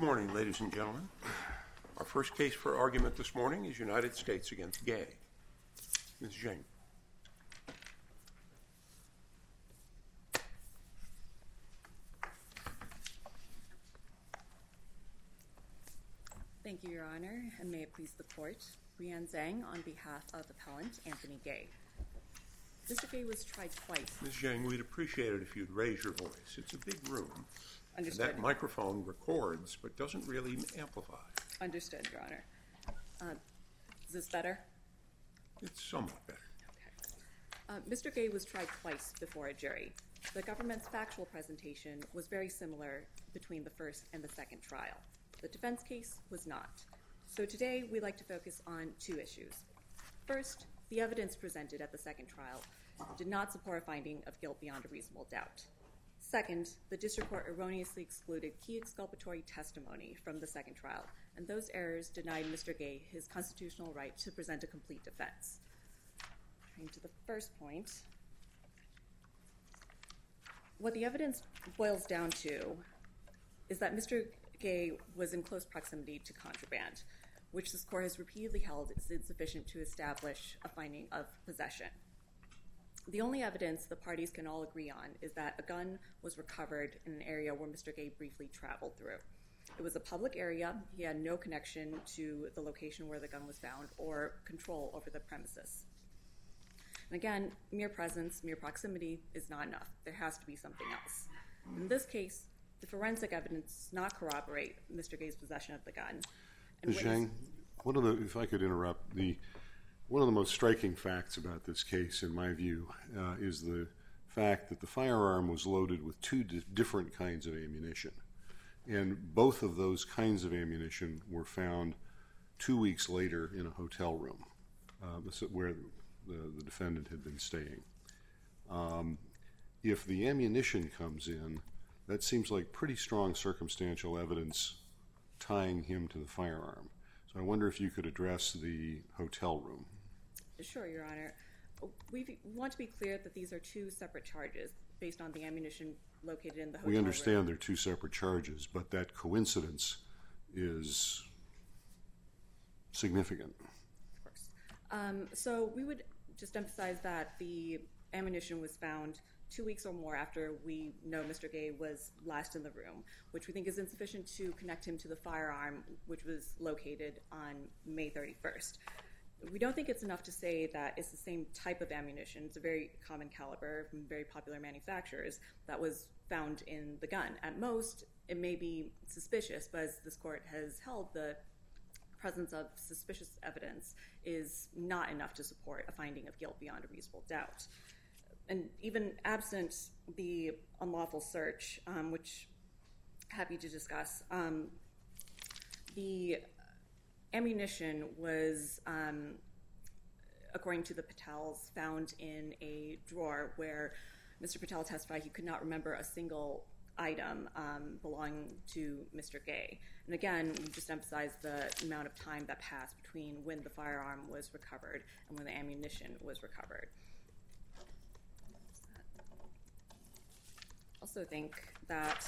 morning, ladies and gentlemen. Our first case for argument this morning is United States against Gay. Ms. Zheng. Thank you, Your Honor, and may it please the Court. Brianne Zhang on behalf of Appellant Anthony Gay. Mr. Gay was tried twice. Ms. Zheng, we'd appreciate it if you'd raise your voice. It's a big room. Understood. And that microphone records, but doesn't really amplify. Understood, Your Honor. Is this better? It's somewhat better. Okay. Mr. Gay was tried twice before a jury. The government's factual presentation was very similar between the first and the second trial. The defense case was not. So today we'd like to focus on two issues. First, the evidence presented at the second trial did not support a finding of guilt beyond a reasonable doubt. Second, the district court erroneously excluded key exculpatory testimony from the second trial, and those errors denied Mr. Gay his constitutional right to present a complete defense. Turning to the first point, what the evidence boils down to is that Mr. Gay was in close proximity to contraband, which this court has repeatedly held is insufficient to establish a finding of possession. The only evidence the parties can all agree on is that a gun was recovered in an area where Mr. Gay briefly traveled through. It was a public area. He had no connection to the location where the gun was found or control over the premises. And again, mere presence, mere proximity is not enough. There has to be something else. In this case, the forensic evidence does not corroborate Mr. Gay's possession of the gun. Ms. Zhang, if I could interrupt, one of the most striking facts about this case, in my view, is the fact that the firearm was loaded with two different kinds of ammunition. And both of those kinds of ammunition were found 2 weeks later in a hotel room where the defendant had been staying. If the ammunition comes in, that seems like pretty strong circumstantial evidence tying him to the firearm. So I wonder if you could address the hotel room. Sure, Your Honor. We want to be clear that these are two separate charges based on the ammunition located in the hotel room. We understand they're two separate charges, but that coincidence is significant. Of course. So we would just emphasize that the ammunition was found 2 weeks or more after we know Mr. Gay was last in the room, which we think is insufficient to connect him to the firearm, which was located on May 31st. We don't think it's enough to say that it's the same type of ammunition. It's a very common caliber from very popular manufacturers that was found in the gun. At most, it may be suspicious, but as this court has held, the presence of suspicious evidence is not enough to support a finding of guilt beyond a reasonable doubt. And even absent the unlawful search, which I'm happy to discuss, the ammunition was, according to the Patels, found in a drawer where Mr. Patel testified he could not remember a single item belonging to Mr. Gay. And again, we just emphasize the amount of time that passed between when the firearm was recovered and when the ammunition was recovered. I also think that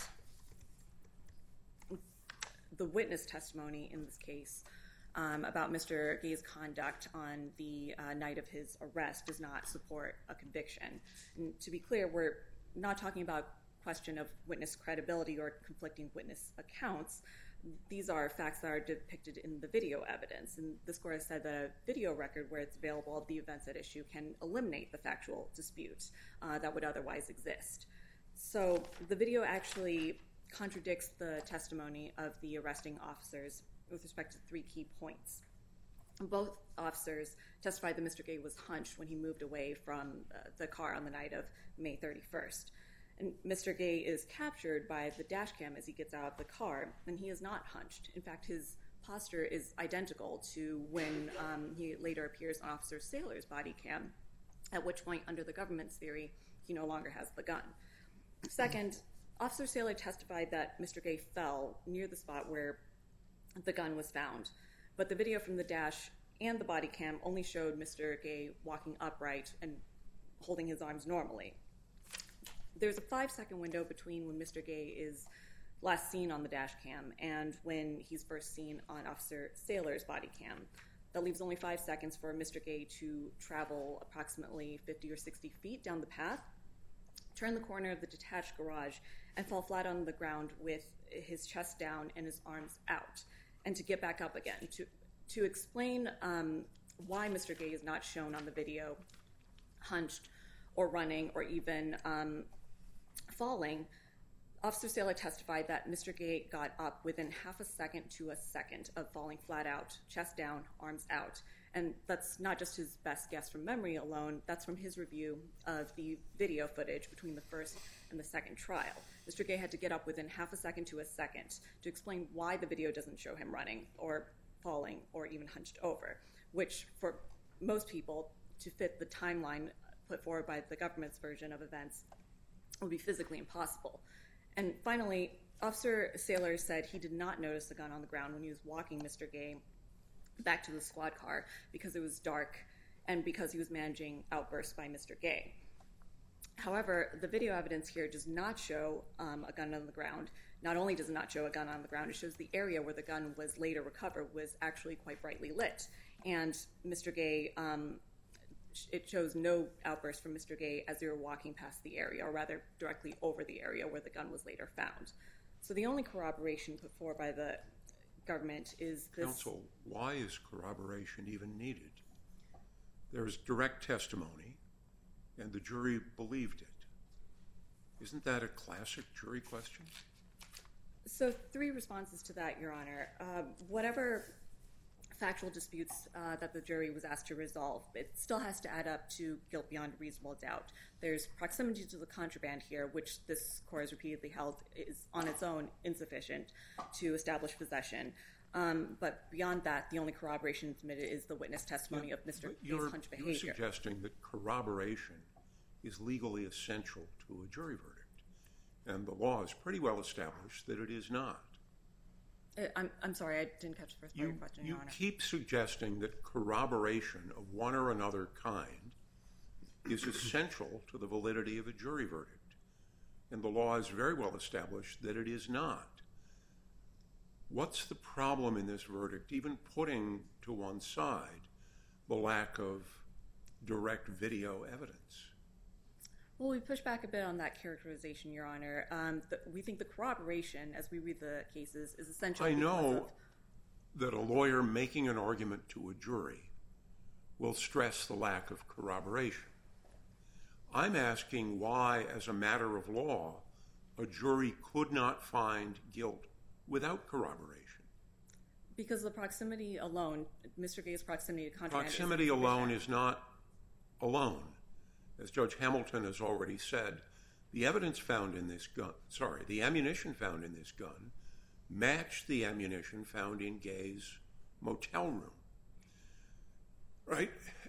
the witness testimony in this case about Mr. Gay's conduct on the night of his arrest does not support a conviction. And to be clear, we're not talking about question of witness credibility or conflicting witness accounts. These are facts that are depicted in the video evidence. And this court has said that a video record where it's available of the events at issue can eliminate the factual dispute that would otherwise exist. So the video actually contradicts the testimony of the arresting officers with respect to three key points. Both officers testified that Mr. Gay was hunched when he moved away from the car on the night of May 31st. And Mr. Gay is captured by the dash cam as he gets out of the car, and he is not hunched. In fact, his posture is identical to when he later appears on Officer Saylor's body cam, at which point, under the government's theory, he no longer has the gun. Second, Officer Saylor testified that Mr. Gay fell near the spot where the gun was found, but the video from the dash and the body cam only showed Mr. Gay walking upright and holding his arms normally. There's a 5-second window between when Mr. Gay is last seen on the dash cam and when he's first seen on Officer Saylor's body cam. That leaves only 5 seconds for Mr. Gay to travel approximately 50 or 60 feet down the path, turn the corner of the detached garage, and fall flat on the ground with his chest down and his arms out, and to get back up again. To explain why Mr. Gay is not shown on the video hunched or running or even falling, Officer Saylor testified that Mr. Gay got up within half a second to a second of falling flat out, chest down, arms out. And that's not just his best guess from memory alone, that's from his review of the video footage between the first and the second trial. Mr. Gay had to get up within half a second to a second to explain why the video doesn't show him running or falling or even hunched over, which for most people, to fit the timeline put forward by the government's version of events, would be physically impossible. And finally, Officer Saylor said he did not notice the gun on the ground when he was walking Mr. Gay back to the squad car because it was dark and because he was managing outbursts by Mr. Gay. However, the video evidence here does not show a gun on the ground. Not only does it not show a gun on the ground, it shows the area where the gun was later recovered was actually quite brightly lit. And Mr. Gay, it shows no outburst from Mr. Gay as they were walking past the area, or rather directly over the area where the gun was later found. So the only corroboration put forward by the government is this. Counsel, why is corroboration even needed? There's direct testimony, and the jury believed it. Isn't that a classic jury question? So 3 responses to that, Your Honor. Whatever factual disputes that the jury was asked to resolve, it still has to add up to guilt beyond reasonable doubt. There's proximity to the contraband here, which this court has repeatedly held is on its own insufficient to establish possession. But beyond that, the only corroboration submitted is the witness testimony of Mr. Gay's hunch behavior. You're suggesting that corroboration is legally essential to a jury verdict, and the law is pretty well established that it is not. I'm sorry, I didn't catch the first part of your question, Your Honor. You keep suggesting that corroboration of one or another kind is essential to the validity of a jury verdict, and the law is very well established that it is not. What's the problem in this verdict, even putting to one side the lack of direct video evidence? Well, we push back a bit on that characterization, Your Honor. We think the corroboration, as we read the cases, is essential. I know that a lawyer making an argument to a jury will stress the lack of corroboration. I'm asking why, as a matter of law, a jury could not find guilt without corroboration. Because the proximity alone, Mr. Gay's proximity to contraband Proximity alone is not alone. As Judge Hamilton has already said, the evidence found in this gun, the ammunition found in this gun matched the ammunition found in Gay's motel room. Right?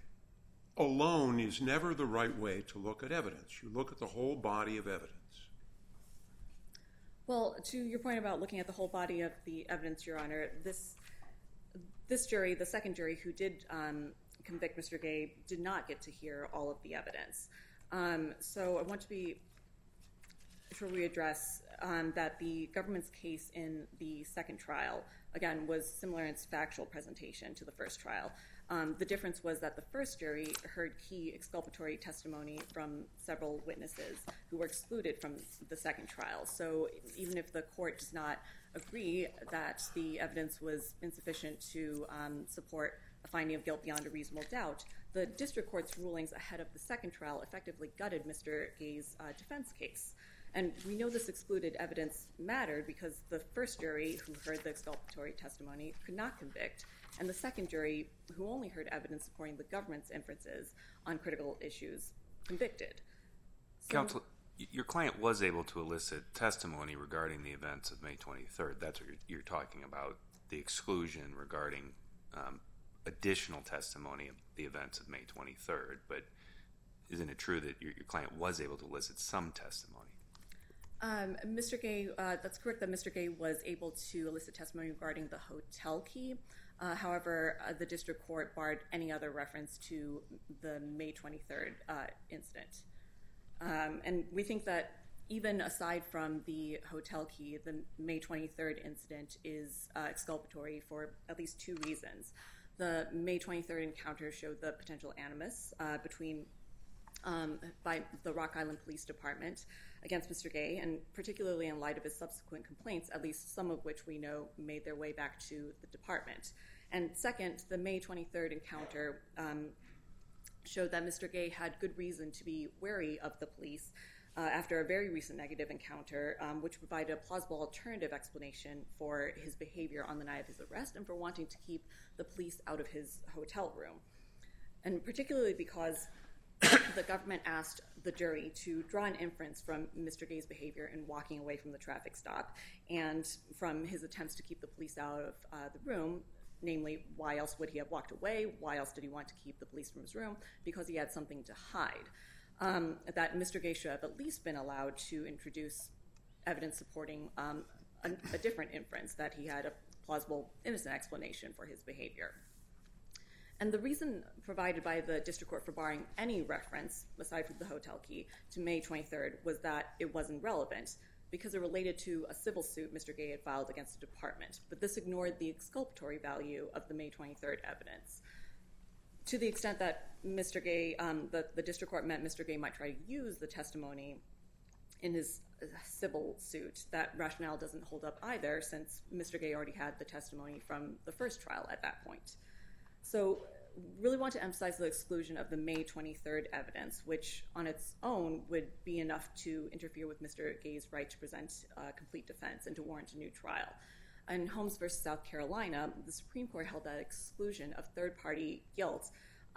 Alone is never the right way to look at evidence. You look at the whole body of evidence. Well, to your point about looking at the whole body of the evidence, Your Honor, this jury, the second jury who did convict Mr. Gay, did not get to hear all of the evidence. So I want to be sure we address that the government's case in the second trial, again, was similar in its factual presentation to the first trial. The difference was that the first jury heard key exculpatory testimony from several witnesses who were excluded from the second trial. So even if the court does not agree that the evidence was insufficient to support a finding of guilt beyond a reasonable doubt, the district court's rulings ahead of the second trial effectively gutted Mr. Gay's defense case. And we know this excluded evidence mattered because the first jury who heard the exculpatory testimony could not convict, and the second jury, who only heard evidence supporting the government's inferences on critical issues, convicted. So, Counsel, your client was able to elicit testimony regarding the events of May 23rd. That's what you're talking about, the exclusion regarding additional testimony of the events of May 23rd. But isn't it true that your client was able to elicit some testimony? Mr. Gay, that's correct that Mr. Gay was able to elicit testimony regarding the hotel key. However, the district court barred any other reference to the May 23rd incident. And we think that even aside from the hotel key, the May 23rd incident is exculpatory for at least two reasons. The May 23rd encounter showed the potential animus by the Rock Island Police Department against Mr. Gay, and particularly in light of his subsequent complaints, at least some of which we know made their way back to the department. And second, the May 23rd encounter showed that Mr. Gay had good reason to be wary of the police after a very recent negative encounter, which provided a plausible alternative explanation for his behavior on the night of his arrest and for wanting to keep the police out of his hotel room. And particularly because the government asked the jury to draw an inference from Mr. Gay's behavior in walking away from the traffic stop and from his attempts to keep the police out of the room, namely, why else would he have walked away? Why else did he want to keep the police from his room? Because he had something to hide. That Mr. Gay should have at least been allowed to introduce evidence supporting a different inference, that he had a plausible, innocent explanation for his behavior. And the reason provided by the district court for barring any reference, aside from the hotel key, to May 23rd was that it wasn't relevant because it related to a civil suit Mr. Gay had filed against the department. But this ignored the exculpatory value of the May 23rd evidence. To the extent that Mr. Gay, the district court meant Mr. Gay might try to use the testimony in his civil suit, that rationale doesn't hold up either, since Mr. Gay already had the testimony from the first trial at that point. So really want to emphasize the exclusion of the May 23rd evidence, which on its own would be enough to interfere with Mr. Gay's right to present a complete defense and to warrant a new trial. In Holmes v. South Carolina, the Supreme Court held that exclusion of third-party guilt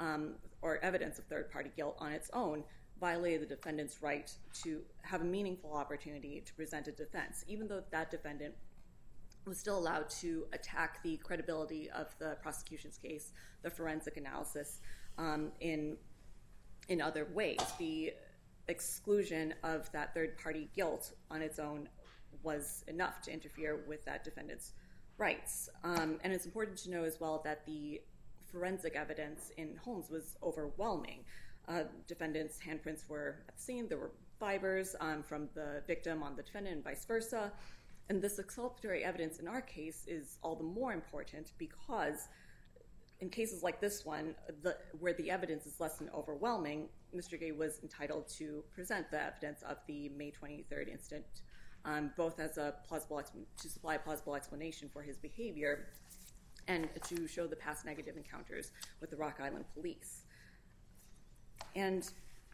or evidence of third-party guilt on its own violated the defendant's right to have a meaningful opportunity to present a defense, even though that defendant was still allowed to attack the credibility of the prosecution's case, the forensic analysis, in other ways. The exclusion of that third-party guilt on its own was enough to interfere with that defendant's rights. And it's important to know as well that the forensic evidence in Holmes was overwhelming. Defendant's handprints were at the scene. There were fibers from the victim on the defendant and vice versa. And this exculpatory evidence in our case is all the more important because in cases like this one, where the evidence is less than overwhelming, Mr. Gay was entitled to present the evidence of the May 23rd incident, both as a to supply a plausible explanation for his behavior and to show the past negative encounters with the Rock Island police. And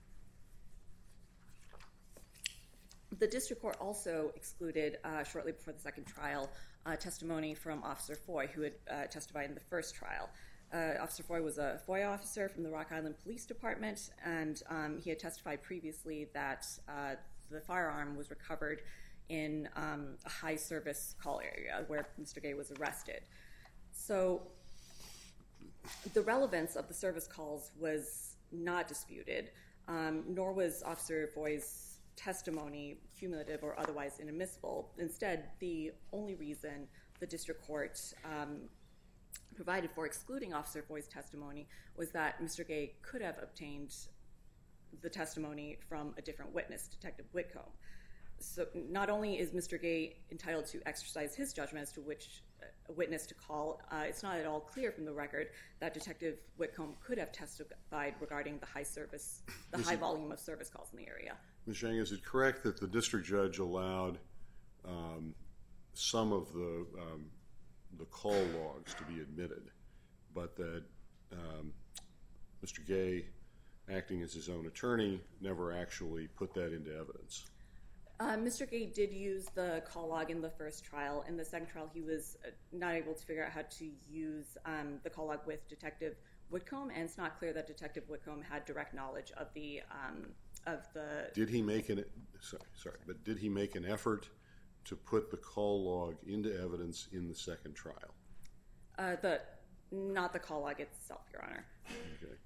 the district court also excluded, shortly before the second trial, testimony from Officer Foy, who had testified in the first trial. Officer Foy was a FOIA officer from the Rock Island Police Department, and he had testified previously that the firearm was recovered in a high-service call area where Mr. Gay was arrested. So the relevance of the service calls was not disputed, nor was Officer Foy's testimony cumulative or otherwise inadmissible. Instead, the only reason the district court provided for excluding Officer Foy's testimony was that Mr. Gay could have obtained the testimony from a different witness, Detective Whitcomb. So not only is Mr. Gay entitled to exercise his judgment as to which witness to call, it's not at all clear from the record that Detective Whitcomb could have testified regarding the high volume of service calls in the area. Ms. Zhang, is it correct that the district judge allowed some of the call logs to be admitted, but that Mr. Gay, acting as his own attorney, never actually put that into evidence? Mr. Gay did use the call log in the first trial. In the second trial, he was not able to figure out how to use the call log with Detective Whitcomb, and it's not clear that Detective Whitcomb had direct knowledge of the. Did he make an effort to put the call log into evidence in the second trial? Not the call log itself, Your Honor. Okay.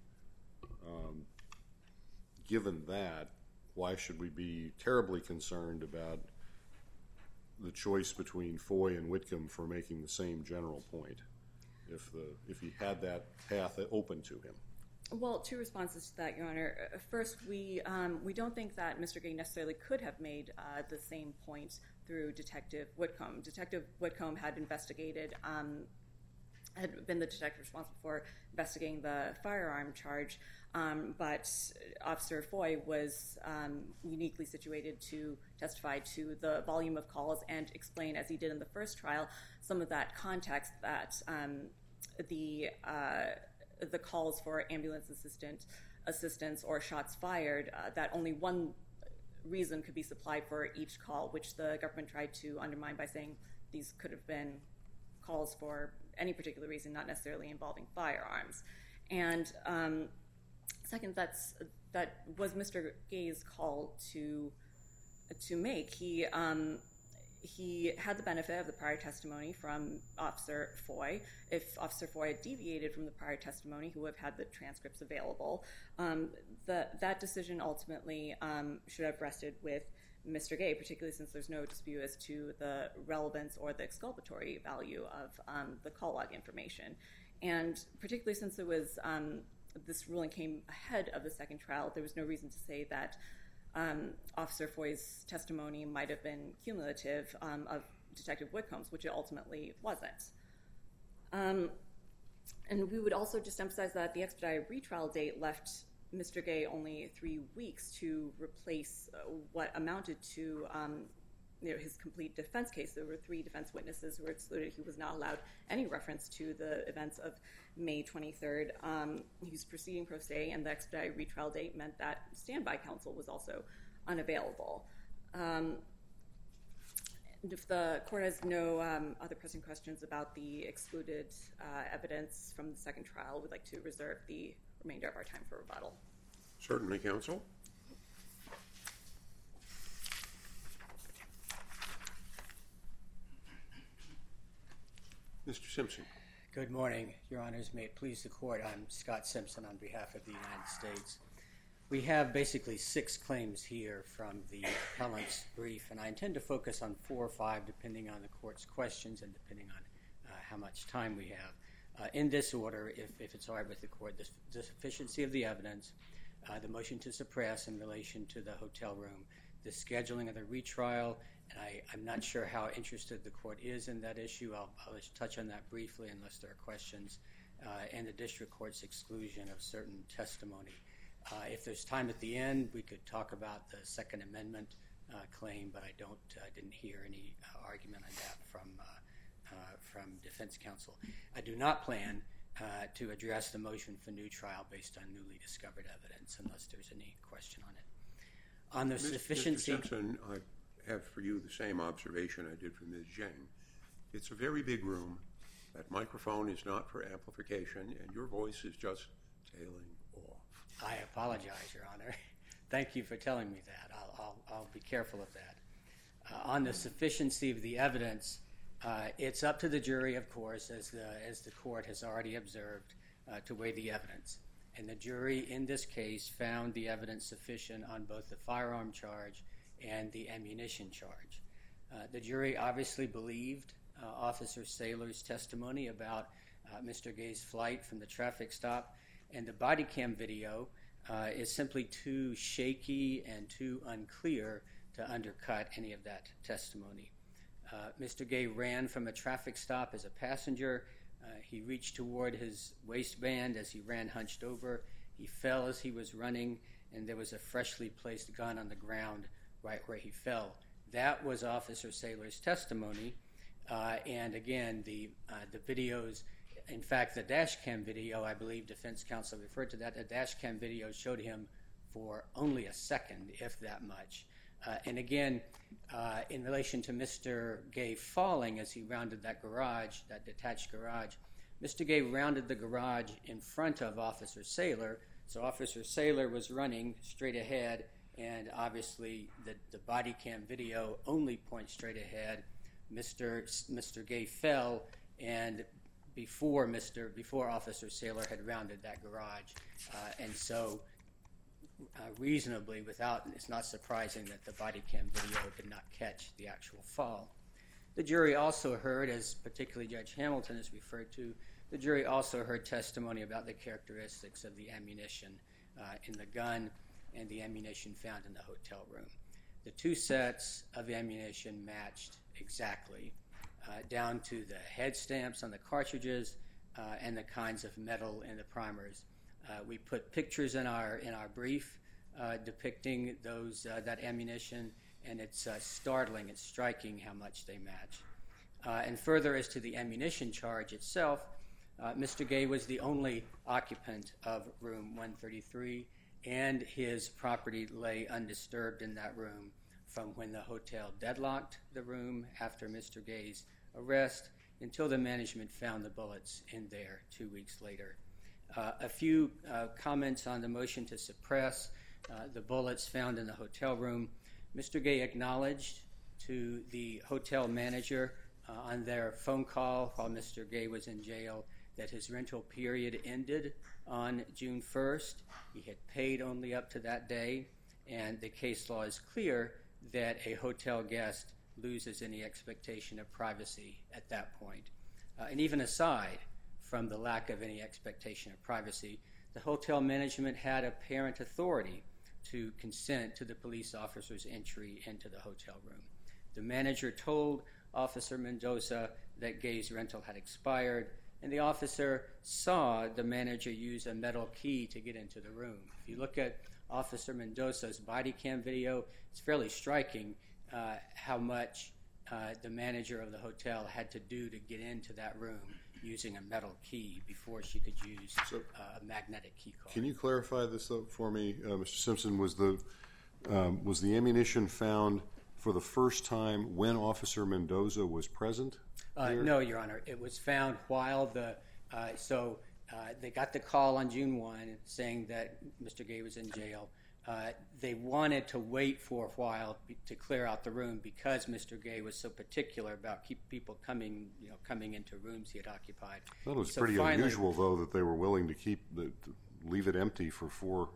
Given that, why should we be terribly concerned about the choice between Foy and Whitcomb for making the same general point if he had that path open to him? Well, two responses to that, Your Honor. First, we don't think that Mr. Gay necessarily could have made the same point through Detective Whitcomb. Detective Whitcomb had been the detective responsible for investigating the firearm charge, but Officer Foy was uniquely situated to testify to the volume of calls and explain, as he did in the first trial, some of that context that the calls for ambulance assistance or shots fired, that only one reason could be supplied for each call, which the government tried to undermine by saying these could have been calls for any particular reason, not necessarily involving firearms. And second, that was Mr. Gay's call to make. He had the benefit of the prior testimony from Officer Foy. If Officer Foy had deviated from the prior testimony, he would have had the transcripts available. That decision ultimately should have rested with Mr. Gay, particularly since there's no dispute as to the relevance or the exculpatory value of the call log information. And particularly since it was this ruling came ahead of the second trial, there was no reason to say that Officer Foy's testimony might have been cumulative of Detective Whitcomb's, which it ultimately wasn't. And we would also just emphasize that the expedited retrial date left Mr. Gay only 3 weeks to replace what amounted to his complete defense case. There were 3 defense witnesses who were excluded. He was not allowed any reference to the events of May 23rd. He was proceeding pro se, and the expedited retrial date meant that standby counsel was also unavailable. And if the court has no other pressing questions about the excluded evidence from the second trial, we'd like to reserve the remainder of our time for rebuttal. Certainly, counsel. Mr. Simpson. Good morning, Your Honors. May it please the Court, I'm Scott Simpson on behalf of the United States. We have basically 6 claims here from the appellant's brief, and I intend to focus on 4 or 5 depending on the Court's questions and depending on how much time we have. In this order, if it's all right with the Court, the sufficiency of the evidence, the motion to suppress in relation to the hotel room, the scheduling of the retrial, and I'm not sure how interested the Court is in that issue. I'll just touch on that briefly unless there are questions, and the District Court's exclusion of certain testimony. If there's time at the end, we could talk about the Second Amendment claim, but I didn't hear any argument on that from defense counsel. I do not plan to address the motion for new trial based on newly discovered evidence, unless there's any question on it. On the sufficiency... Mr. Simpson, I have for you the same observation I did for Ms. Zheng. It's a very big room. That microphone is not for amplification, and your voice is just tailing off. I apologize, Your Honor. Thank you for telling me that. I'll be careful of that. On the sufficiency of the evidence, it's up to the jury, of course, as the Court has already observed, to weigh the evidence. And the jury in this case found the evidence sufficient on both the firearm charge and the ammunition charge. The jury obviously believed Officer Saylor's testimony about Mr. Gay's flight from the traffic stop, and the body cam video is simply too shaky and too unclear to undercut any of that testimony. Mr. Gay ran from a traffic stop as a passenger. He reached toward his waistband as he ran hunched over. He fell as he was running, and there was a freshly placed gun on the ground right where he fell. That was Officer Saylor's testimony. And again, the videos, in fact, the dash cam video, I believe defense counsel referred to that, the dash cam video showed him for only a second, if that much. And again, in relation to Mr. Gay falling as he rounded that garage, that detached garage, Mr. Gay rounded the garage in front of Officer Saylor, so Officer Saylor was running straight ahead, and obviously the body cam video only points straight ahead. Mr. Gay fell, and before Officer Saylor had rounded that garage, and so reasonably, it's not surprising that the body cam video did not catch the actual fall. The jury also heard, as particularly Judge Hamilton has referred to, the jury also heard testimony about the characteristics of the ammunition in the gun and the ammunition found in the hotel room. The two sets of ammunition matched exactly, down to the head stamps on the cartridges and the kinds of metal in the primers. We put pictures in our brief depicting that ammunition, and it's startling, it's striking how much they match. And further, as to the ammunition charge itself, Mr. Gay was the only occupant of room 133, and his property lay undisturbed in that room from when the hotel deadlocked the room after Mr. Gay's arrest until the management found the bullets in there 2 weeks later. A few comments on the motion to suppress the bullets found in the hotel room. Mr. Gay acknowledged to the hotel manager on their phone call while Mr. Gay was in jail that his rental period ended on June 1st. He had paid only up to that day, and the case law is clear that a hotel guest loses any expectation of privacy at that point. And even aside from the lack of any expectation of privacy, the hotel management had apparent authority to consent to the police officer's entry into the hotel room. The manager told Officer Mendoza that Gay's rental had expired, and the officer saw the manager use a metal key to get into the room. If you look at Officer Mendoza's body cam video, it's fairly striking how much the manager of the hotel had to do to get into that room using a metal key before she could use a magnetic key card. Can you clarify this for me, Mr. Simpson? Was the ammunition found for the first time when Officer Mendoza was present? No, Your Honor. It was found while they got the call on June 1 saying that Mr. Gay was in jail. They wanted to wait for a while to clear out the room because Mr. Gay was so particular about people coming into rooms he had occupied. That was pretty unusual, though, that they were willing to leave it empty for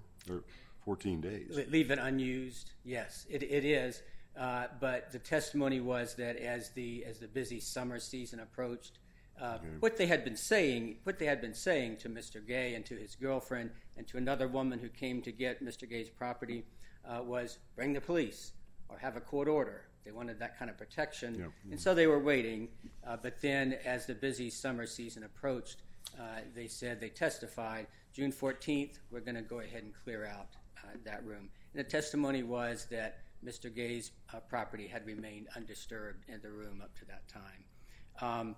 14 days. Leave it unused. Yes, it is. But the testimony was that as the busy summer season approached, what they had been saying to Mr. Gay and to his girlfriend and to another woman who came to get Mr. Gay's property was bring the police or have a court order. They wanted that kind of protection, and so they were waiting. But then as the busy summer season approached, they testified, June 14th, we're going to go ahead and clear out that room. And the testimony was that Mr. Gay's property had remained undisturbed in the room up to that time.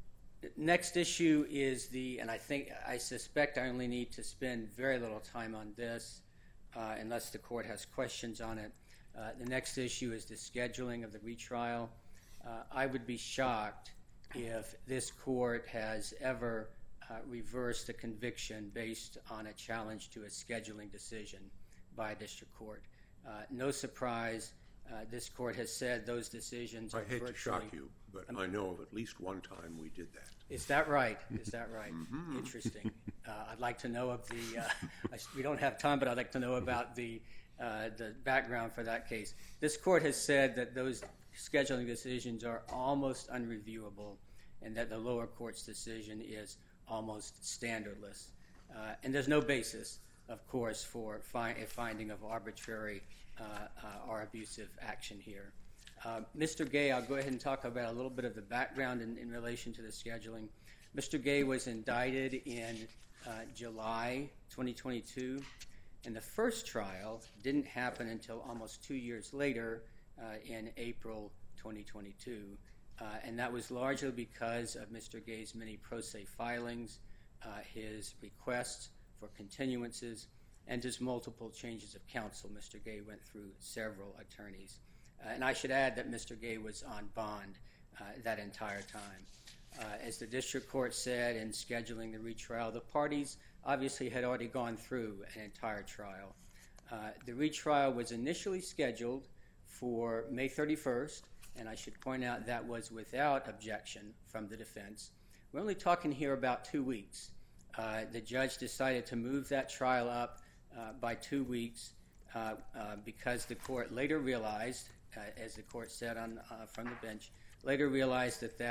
Next issue is and I suspect I only need to spend very little time on this unless the court has questions on it. The next issue is the scheduling of the retrial. I would be shocked if this court has ever reversed a conviction based on a challenge to a scheduling decision by a district court. No surprise, this court has said those decisions are virtually... I hate to shock you, but I know of at least one time we did that. Is that right? Mm-hmm. Interesting. I'd like to know of we don't have time, but I'd like to know about the background for that case. This court has said that those scheduling decisions are almost unreviewable and that the lower court's decision is almost standardless. And there's no basis, of course, for a finding of arbitrary or abusive action here. Mr. Gay, I'll go ahead and talk about a little bit of the background in relation to the scheduling. Mr. Gay was indicted in July 2022, and the first trial didn't happen until almost 2 years later in April 2022. And that was largely because of Mr. Gay's many pro se filings, his requests for continuances, and his multiple changes of counsel. Mr. Gay went through several attorneys. And I should add that Mr. Gay was on bond that entire time. As the district court said in scheduling the retrial, the parties obviously had already gone through an entire trial. The retrial was initially scheduled for May 31st, and I should point out that was without objection from the defense. We're only talking here about 2 weeks. The judge decided to move that trial up by 2 weeks because the court later realized, as the court said from the bench, later realized that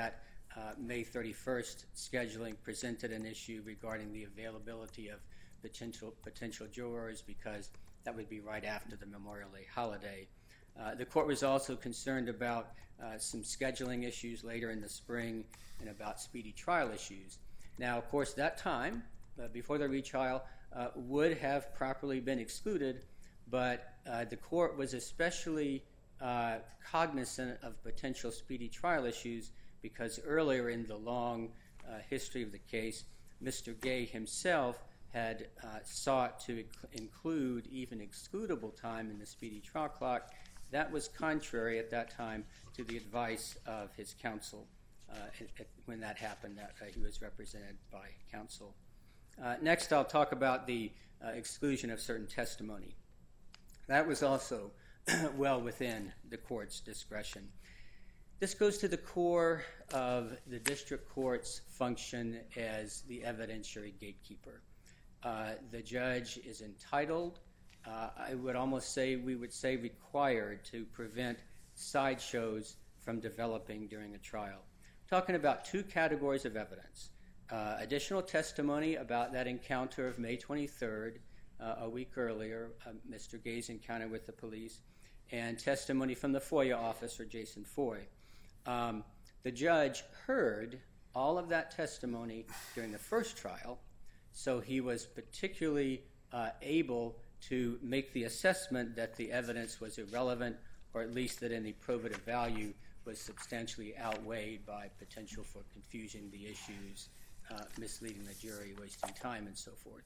May 31st scheduling presented an issue regarding the availability of potential jurors because that would be right after the Memorial Day holiday. The court was also concerned about some scheduling issues later in the spring and about speedy trial issues. Now, of course, that time, before the retrial, would have properly been excluded, but the court was especially cognizant of potential speedy trial issues because earlier in the long history of the case, Mr. Gay himself had sought to include even excludable time in the speedy trial clock. That was contrary at that time to the advice of his counsel when that happened, that he was represented by counsel. Next, I'll talk about the exclusion of certain testimony. That was also well within the court's discretion. This goes to the core of the district court's function as the evidentiary gatekeeper. The judge is entitled, I would almost say, we would say required, to prevent sideshows from developing during a trial. Talking about two categories of evidence. Additional testimony about that encounter of May 23rd, a week earlier, Mr. Gay's encounter with the police, and testimony from the FOIA officer, Jason Foy. The judge heard all of that testimony during the first trial, so he was particularly able to make the assessment that the evidence was irrelevant, or at least that any probative value was substantially outweighed by potential for confusing the issues, misleading the jury, wasting time, and so forth.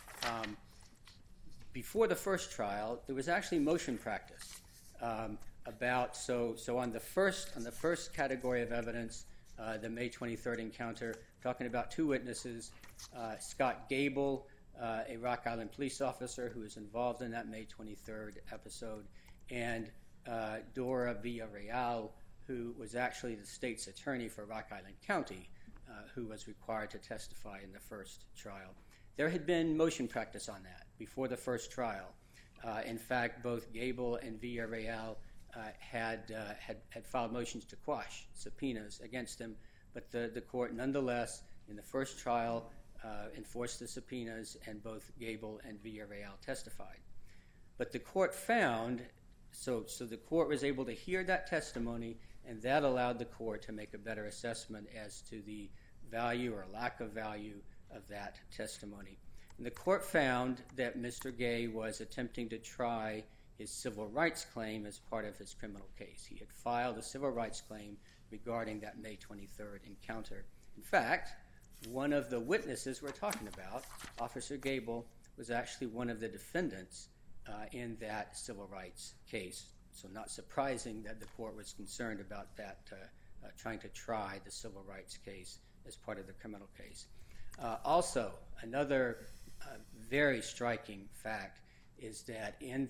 Before the first trial, there was actually motion practice about, so on the first category of evidence, the May 23rd encounter, talking about two witnesses, Scott Gable, a Rock Island police officer who was involved in that May 23rd episode, and Dora Villarreal, who was actually the state's attorney for Rock Island County, who was required to testify in the first trial. There had been motion practice on that before the first trial. In fact, both Gable and Villarreal had filed motions to quash subpoenas against them, but the court nonetheless, in the first trial, enforced the subpoenas, and both Gable and Villarreal testified. But the court found, so the court was able to hear that testimony, and that allowed the court to make a better assessment as to the value or lack of value of that testimony. And the court found that Mr. Gay was attempting to try his civil rights claim as part of his criminal case. He had filed a civil rights claim regarding that May 23rd encounter. In fact, one of the witnesses we're talking about, Officer Gable, was actually one of the defendants in that civil rights case. So not surprising that the court was concerned about that, trying to try the civil rights case as part of the criminal case. Also, another very striking fact is that in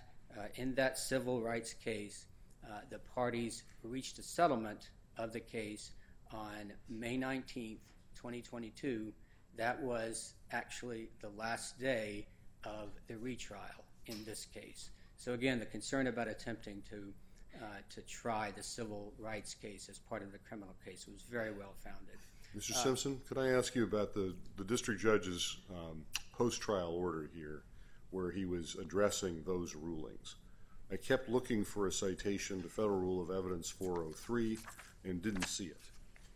that civil rights case, the parties reached a settlement of the case on May 19th, 2022. That was actually the last day of the retrial in this case. So again, the concern about attempting to try the civil rights case as part of the criminal case was very well founded. Mr. Simpson, could I ask you about the district judge's post-trial order here, where he was addressing those rulings? I kept looking for a citation to Federal Rule of Evidence 403 and didn't see it.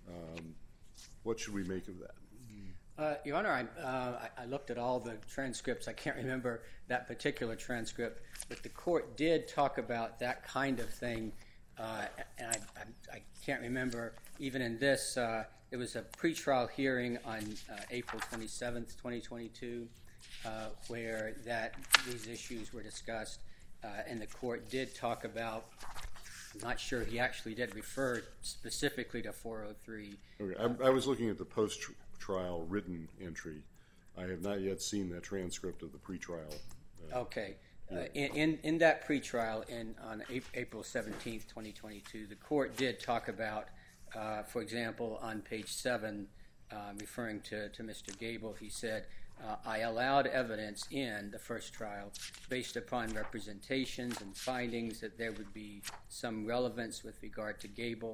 What should we make of that? Your Honor, I looked at all the transcripts. I can't remember that particular transcript, but the court did talk about that kind of thing, and I can't remember, even in this, there was a pretrial hearing on April 27th, 2022, where these issues were discussed, and the court did talk about, I'm not sure he actually did refer specifically to 403. Okay, I was looking at the post-trial written entry. I have not yet seen that transcript of the pretrial. Okay. In that pretrial on April 17th, 2022, the court did talk about, for example, on page 7, referring to Mr. Gable, he said, I allowed evidence in the first trial based upon representations and findings that there would be some relevance with regard to Gable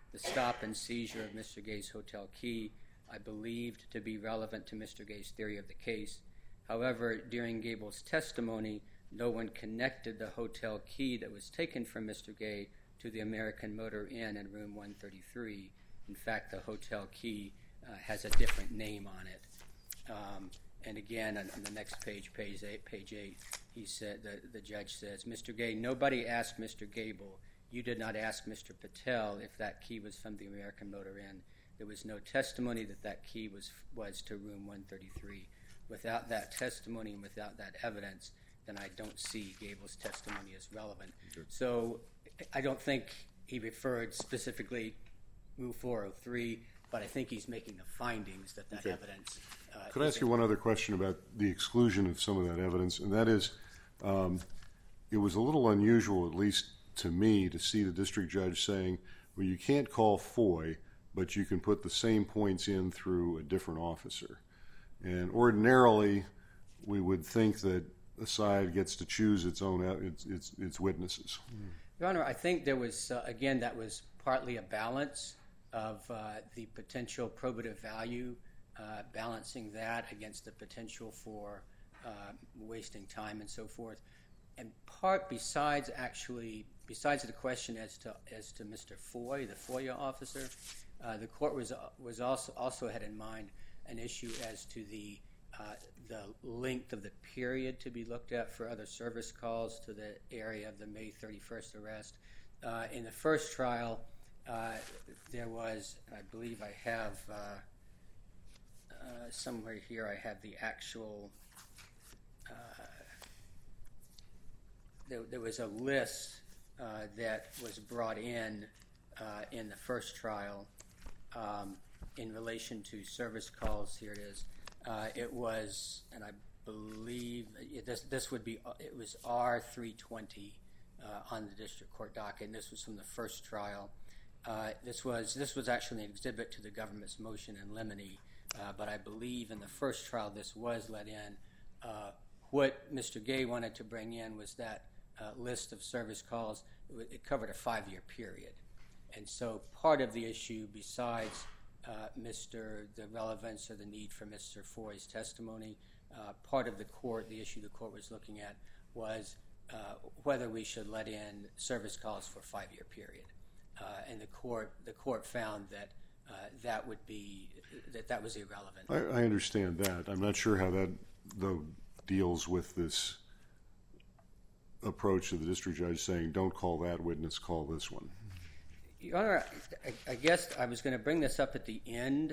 the stop and seizure of Mr. Gay's hotel key I believed to be relevant to Mr. Gay's theory of the case. However, during Gable's testimony, no one connected the hotel key that was taken from Mr. Gay to the American Motor Inn in room 133. In fact, the hotel key has a different name on it. And again, on the next page 8, he said, the judge says, Mr. Gay, nobody asked Mr. Gable. You did not ask Mr. Patel if that key was from the American Motor Inn. There was no testimony that that key was to room 133. Without that testimony and without that evidence, then I don't see Gable's testimony as relevant. Good. So I don't think he referred specifically Rule 403, but I think he's making the findings that okay. Evidence. Could I ask you one other question about the exclusion of some of that evidence? And that is, it was a little unusual, at least to me, to see the district judge saying, well, you can't call Foy, but you can put the same points in through a different officer. And ordinarily, we would think that a side gets to choose its own its witnesses. Your Honor, I think there was, again, that was partly a balance of the potential probative value, balancing that against the potential for wasting time and so forth. And part besides the question as to Mr. Foy, the FOIA officer, the court was also had in mind an issue as to the length of the period to be looked at for other service calls to the area of the May 31st arrest. In the first trial, there was, I believe I have somewhere here, I have the actual, there was a list that was brought in the first trial in relation to service calls. Here it is. It was, and I believe this would be, it was R320 on the district court docket, and this was from the first trial. This was actually an exhibit to the government's motion in limine, but I believe in the first trial this was let in. What Mr. Gay wanted to bring in was that list of service calls. It covered a 5-year period. And so part of the issue, besides the relevance or the need for Mr. Foy's testimony, part of the issue the court was looking at was whether we should let in service calls for a 5-year period. And the court found that that was irrelevant. I understand that. I'm not sure how that, though, deals with this approach of the district judge saying, don't call that witness, call this one. Your Honor, I guess I was going to bring this up at the end,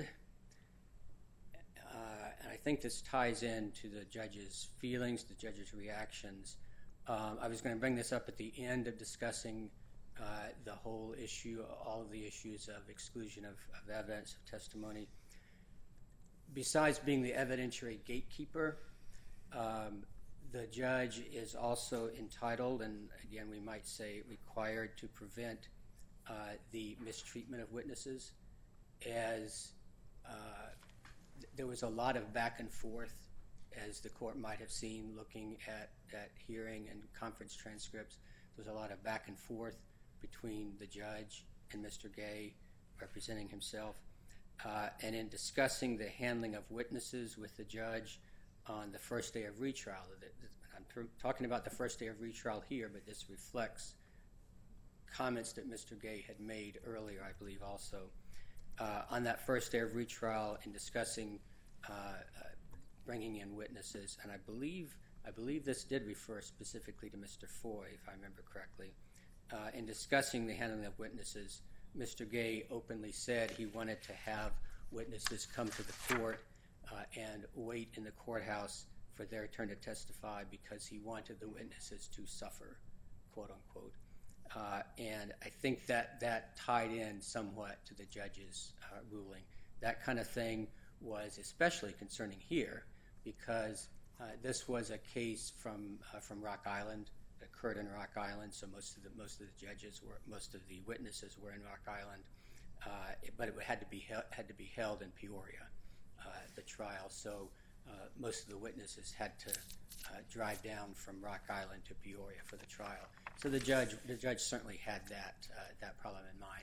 and I think this ties into the judge's feelings, the judge's reactions. I was going to bring this up at the end of discussing the whole issue, all of the issues of exclusion of evidence, of testimony. Besides being the evidentiary gatekeeper, the judge is also entitled, and again we might say required, to prevent the mistreatment of witnesses, as there was a lot of back and forth, as the court might have seen looking at hearing and conference transcripts. There was a lot of back and forth between the judge and Mr. Gay representing himself. And in discussing the handling of witnesses with the judge on the first day of retrial, I'm talking about the first day of retrial here, but this reflects comments that Mr. Gay had made earlier, I believe, also. On that first day of retrial, in discussing bringing in witnesses, and I believe this did refer specifically to Mr. Foy, if I remember correctly. In discussing the handling of witnesses, Mr. Gay openly said he wanted to have witnesses come to the court and wait in the courthouse for their turn to testify because he wanted the witnesses to suffer, quote unquote. And I think that tied in somewhat to the judge's ruling. That kind of thing was especially concerning here because this was a case from Rock Island, occurred in Rock Island, so most of the witnesses were in Rock Island, but it had to be held in Peoria, the trial. So most of the witnesses had to drive down from Rock Island to Peoria for the trial. So the judge certainly had that problem in mind.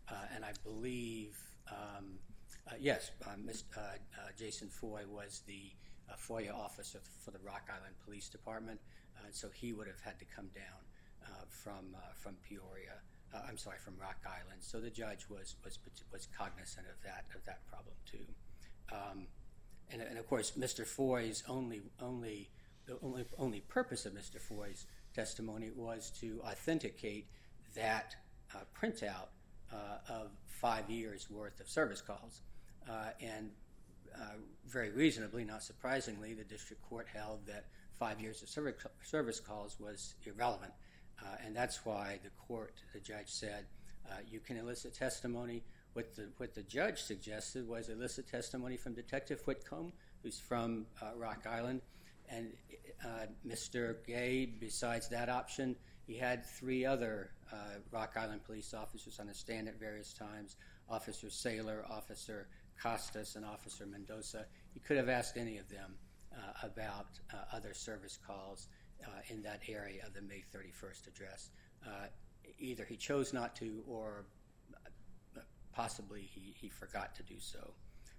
and I believe, yes, Jason Foy was the FOIA officer for the Rock Island Police Department, so he would have had to come down from Peoria. From Rock Island. So the judge was cognizant of that problem too. And of course, Mr. Foy's only purpose of Mr. Foy's testimony was to authenticate that printout of 5 years worth of service calls, and very reasonably, not surprisingly, the district court held that 5 years of service calls was irrelevant. And that's why the judge said, you can elicit testimony. What the judge suggested was elicit testimony from Detective Whitcomb, who's from Rock Island. And Mr. Gay, besides that option, he had 3 other Rock Island police officers on the stand at various times, Officer Saylor, Officer Costas, and Officer Mendoza. He could have asked any of them about other service calls in that area of the May 31st address. Either he chose not to, or possibly he forgot to do so.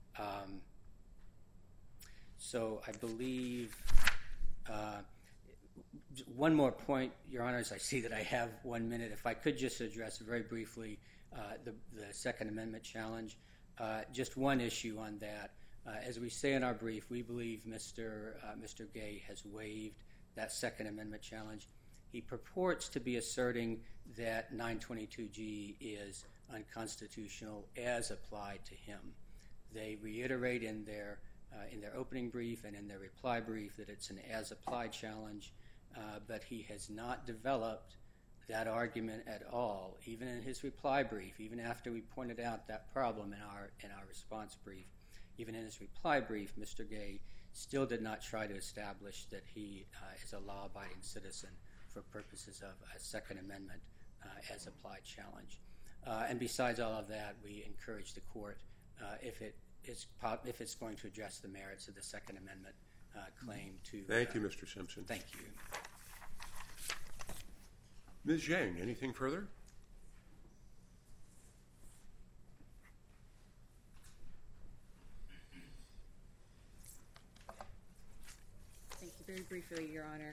So I believe one more point, Your Honors. I see that I have 1 minute. If I could just address very briefly the Second Amendment challenge. Just one issue on that. As we say in our brief, we believe Mr. Gay has waived that Second Amendment challenge. He purports to be asserting that 922G is unconstitutional as applied to him. They reiterate in their opening brief and in their reply brief that it's an as-applied challenge, but he has not developed that argument at all, even in his reply brief, even after we pointed out that problem in our response brief. Even in his reply brief, Mr. Gay still did not try to establish that he is a law-abiding citizen for purposes of a Second Amendment as-applied challenge. And besides all of that, we encourage the court, if it's going to address the merits of the Second Amendment claim, to... Thank you, Mr. Simpson. Thank you. Ms. Zhang, anything further? Thank you. Very briefly, Your Honor.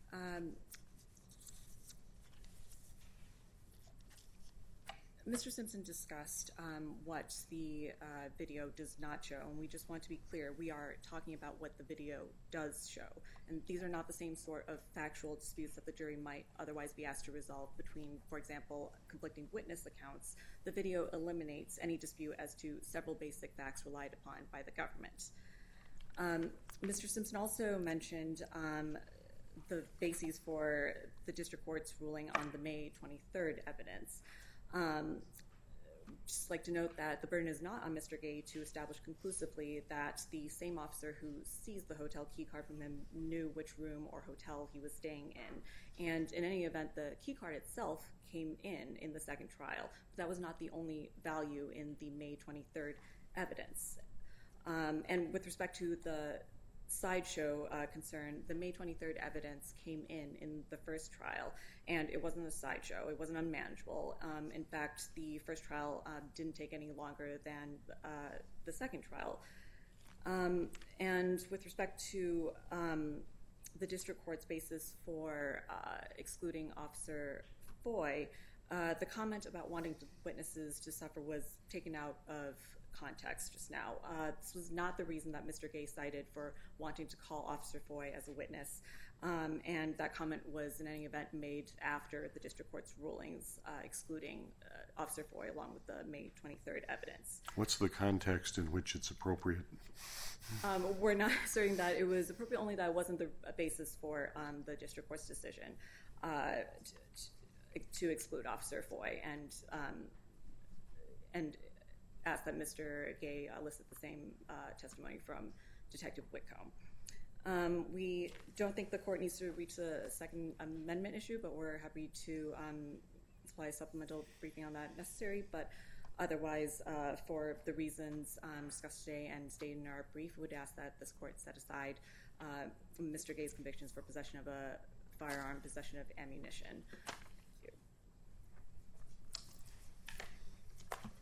Mr. Simpson discussed what the video does not show, and we just want to be clear. We are talking about what the video does show, and these are not the same sort of factual disputes that the jury might otherwise be asked to resolve between, for example, conflicting witness accounts. The video eliminates any dispute as to several basic facts relied upon by the government. Mr. Simpson also mentioned the bases for the district court's ruling on the May 23rd evidence. Just like to note that the burden is not on Mr. Gay to establish conclusively that the same officer who seized the hotel key card from him knew which room or hotel he was staying in. And in any event, the key card itself came in the second trial. That was not the only value in the May 23rd evidence. And with respect to the sideshow concern, the May 23rd evidence came in the first trial, and it wasn't a sideshow. It wasn't unmanageable. In fact, the first trial didn't take any longer than the second trial. And with respect to the district court's basis for excluding Officer Foy, the comment about wanting witnesses to suffer was taken out of context just now. This was not the reason that Mr. Gay cited for wanting to call Officer Foy as a witness, and that comment was in any event made after the district court's rulings excluding Officer Foy along with the May 23rd evidence. What's the context in which it's appropriate? We're not asserting that it was appropriate, only that it wasn't the basis for the district court's decision to exclude Officer Foy, and ask that Mr. Gay elicit the same testimony from Detective Whitcomb. We don't think the court needs to reach the Second Amendment issue, but we're happy to supply a supplemental briefing on that necessary. But otherwise, for the reasons discussed today and stated in our brief, we would ask that this court set aside Mr. Gay's convictions for possession of a firearm, possession of ammunition.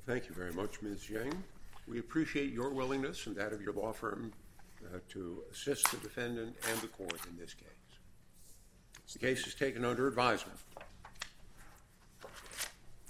Thank you very much, Ms. Zhang. We appreciate your willingness and that of your law firm to assist the defendant and the court in this case. The case is taken under advisement.